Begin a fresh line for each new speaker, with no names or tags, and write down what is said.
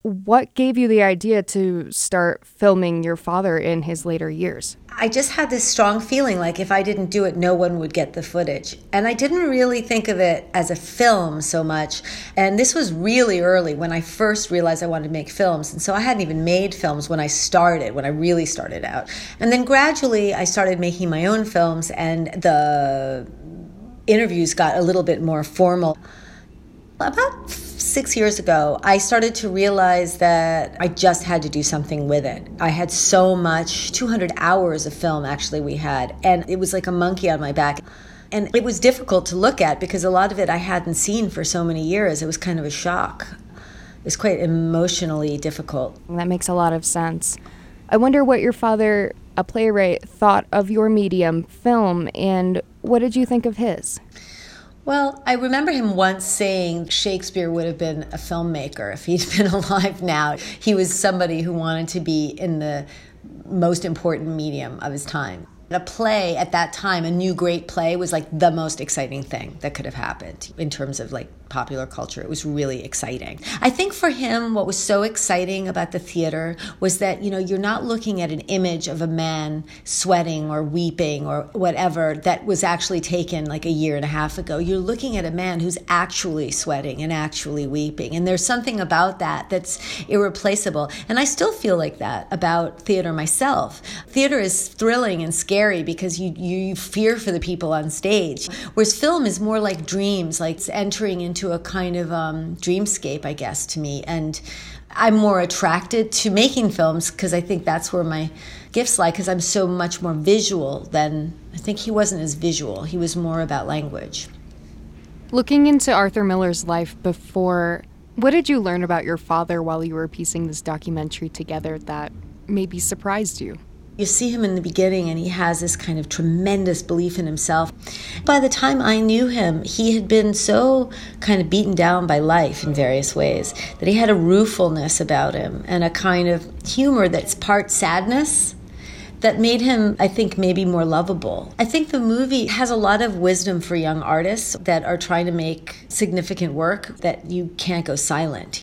what gave you the idea to start filming your father in his later years?
I just had this strong feeling like if I didn't do it, no one would get the footage. And I didn't really think of it as a film so much. And this was really early when I first realized I wanted to make films. And so I hadn't even made films when I really started out. And then gradually I started making my own films, and the interviews got a little bit more formal. About 6 years ago, I started to realize that I just had to do something with it. I had so much, 200 hours of film actually we had, and it was like a monkey on my back. And it was difficult to look at because a lot of it I hadn't seen for so many years. It was kind of a shock. It was quite emotionally difficult.
That makes a lot of sense. I wonder what your father, a playwright, thought of your medium, film, and what did you think of his?
Well, I remember him once saying Shakespeare would have been a filmmaker if he'd been alive now. He was somebody who wanted to be in the most important medium of his time. A play at that time, a new great play, was like the most exciting thing that could have happened in terms of like popular culture. It was really exciting. I think for him, what was so exciting about the theater was that, you're not looking at an image of a man sweating or weeping or whatever that was actually taken like a year and a half ago. You're looking at a man who's actually sweating and actually weeping. And there's something about that that's irreplaceable. And I still feel like that about theater myself. Theater is thrilling and scary because you fear for the people on stage. Whereas film is more like dreams, like it's entering into a kind of dreamscape, I guess, to me. And I'm more attracted to making films because I think that's where my gifts lie, because I'm so much more visual than, I think he wasn't as visual. He was more about language.
Looking into Arthur Miller's life before, what did you learn about your father while you were piecing this documentary together that maybe surprised you?
You see him in the beginning and he has this kind of tremendous belief in himself. By the time I knew him, he had been so kind of beaten down by life in various ways that he had a ruefulness about him and a kind of humor that's part sadness that made him, I think, maybe more lovable. I think the movie has a lot of wisdom for young artists that are trying to make significant work, that you can't go silent.